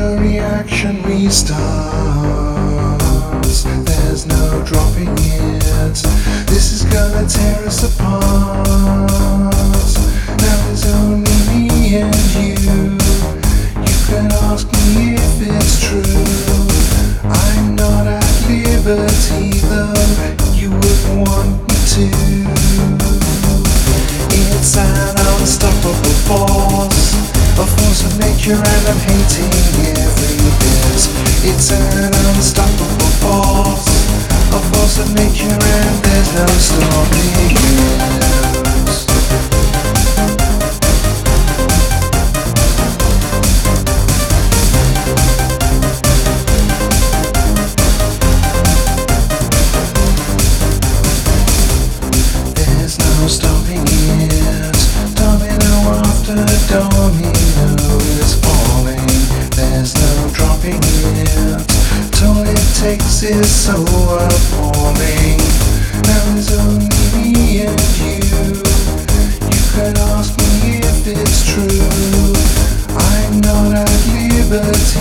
a reaction restarts. There's no dropping it. This is gonna tear us apart. Now there's only me and you. You can ask me if it's true. I'm not at liberty though you would want me to. It's an unstoppable force, a force of nature, and I'm hating every bit. It's an unstoppable force, a force of nature, and there's no stopping it. There's no stopping it. Domino after domino is falling. There's no dropping it. All it takes is so appalling. Now there's only me and you. You can ask me if it's true. I'm not at liberty